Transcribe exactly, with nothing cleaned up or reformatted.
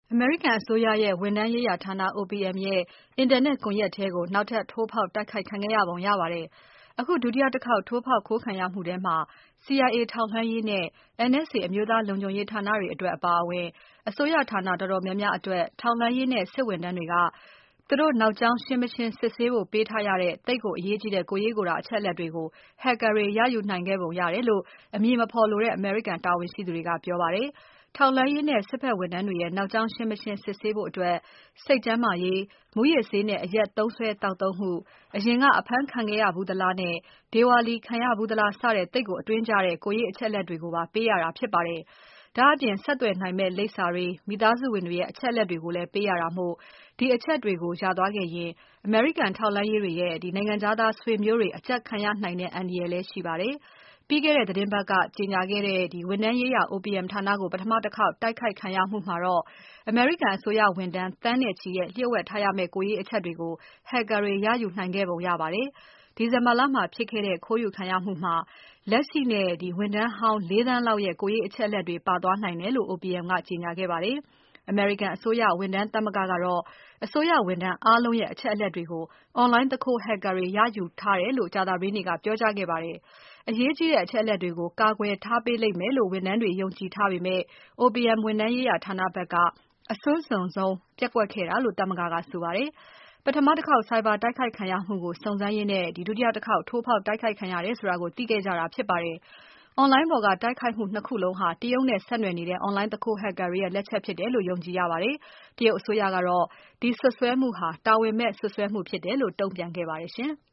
အမေရိကန်အစိုးရရဲ့ ဝန်ထမ်းရေးရာဌာန အို ပီ အမ် ရဲ့ အင်တာနက်ကွန်ယက်ထဲကို နောက်ထပ်ထိုးဖောက်တိုက်ခိုက်ခံခဲ့ရပုံရပါတယ်။ အခုဒုတိယတခေါက်ထိုးဖောက်ခိုးခံရမှုထဲမှာ စီ အိုင် အေ ထောက်လှမ်းရေးနဲ့ အန် အက်စ် အေ အမျိုးသားလုံခြုံရေးဌာနတွေအတွက်အပါအဝင် အစိုးရဌာနတော်တော်များများအတွက် ထောက်လှမ်းရေးနဲ့ စစ်ဝန်ထမ်းတွေက သူတို့နောက်ကြောင်းရှင်းမရှင်းစစ်ဆေးဖို့ပေးထားရတဲ့ သိပ်ကိုအရေးကြီးတဲ့ ကိုယ်ရေးကိုယ်တာအချက်အလက်တွေကို Hacker တွေရယူနိုင်ခဲ့ပုံရတယ်လို့ အမည်မဖော်လိုတဲ့ အမေရိကန်တာဝန်ရှိသူတွေကပြောပါတယ်။ ထောက်လှမ်းရေးနဲ့ စစ်ဘက်ဝန်ထမ်းတွေရဲ့ နောက်ကြောင်းရှင်းမရှင်းစစ်ဆေးဖို့အတွက် စိတ်ကျန်းမာရေး၊ မူးယစ်ဆေးနဲ့ အရက်သုံးစွဲသောက်သုံးမှု၊ အရင်ကအဖမ်းခံခဲ့ရဖူးသလားနဲ့ ဒေဝါလီခံရဖူးသလား စတဲ့သိပ်ကိုအတွင်းကျတဲ့ ကိုယ်ရေးအချက်အလက်တွေကိုပါပေးရတာဖြစ်ပါတယ်။ ဒါ့အပြင် ဆက်သွယ်နိုင်မယ့်လိပ်စာတွေ၊ မိသားစုဝင်တွေရဲ့ အချက်အလက်တွေကိုလည်း ပေးရတာမို့ ဒီအချက်တွေကိုရသွားခဲ့ရင် အမေရိကန်ထောက်လှမ်းရေးတွေရဲ့ နိုင်ငံခြားသားဆွေမျိုးတွေ အကြပ်ခံရနိုင်တဲ့အန္တရာယ်လည်းရှိပါတယ်။ ပြီးခဲ့တဲ့သီတင်းပါတ်က ကြေညာခဲ့တဲ့ ဝန်ထမ်းရေးရာ အို ပီ အမ် ဌာနကို ပထမတခေါက်တိုက်ခိုက်ခံရမှုမှာတော့ အမေရိကန်အစိုးရဝန်ထမ်းသန်းနဲ့ချီရဲ့ လျှို့ဝှက်ထားရမယ့် ကိုယ်ရေးအချက်တွေကို Hacker တွေရယူနိုင်ခဲ့ပုံရပါတယ်။ ဒီဇင်ဘာလမှာဖြစ်ခဲ့တဲ့ ခိုးယူခံရမှုမှာ လက်ရှိနဲ့ ဝန်ထမ်းဟောင်း လေး သန်းလောက်ရဲ့ ကိုယ်ရေးအချက်အလက်တွေပါသွားနိုင်တယ်လို့ အို ပီ အမ် ကကြေညာခဲ့ပါတယ်။ အမေရိကန်အစိုးရဝန်ထမ်းသမဂ္ဂကတော့ အစိုးရဝန်ထမ်းအားလုံးရဲ့ အချက်အလက်တွေကို Online သူခိုး Hacker တွေရယူထားတယ်လို့ ကြာသပတေးနေ့က ပြောကြားခဲ့ပါတယ်။ အရေးကြီးတဲ့အချက်အလက်တွေကို ကာကွယ်ထားပေးလိမ့်မယ်လို့ ဝန်ထမ်းတွေယုံကြည်ထားပေမဲ့ အို ပီ အမ် ဝန်ထမ်းရေးရာဌာနဖက်က အစွမ်းစွန်ဆုံးပျက်ကွက်ခဲ့တာလို့ သမဂ္ဂကဆိုပါတယ်။ ပထမတခေါက် ဆိုင်ဘာတိုက်ခိုက်ခံရမှုကို စုံစမ်းရင်း ဒုတိယတခေါက်ထိုးဖောက်တိုက်ခိုက်ခံရတယ်ဆိုတာကို သိခဲ့ကြတာဖြစ်ပါတယ်။ Online ပေါ်ကတိုက်ခိုက်မှု ၂ ခုလုံးဟာ တရုတ်နဲ့ဆက်နွယ်နေတဲ့ Online သူခိုး Hacker တွေရဲ့လက်ချက်ဖြစ်တယ်လို့ ယုံကြည်ရပါတယ်။ တရုတ်အစိုးရကတော့ ဒီစွပ်စွဲမှုဟာ တာဝန်မဲ့စွပ်စွဲမှုဖြစ်တယ်လို့ တုံ့ပြန်ခဲ့ပါတယ်ရှင်။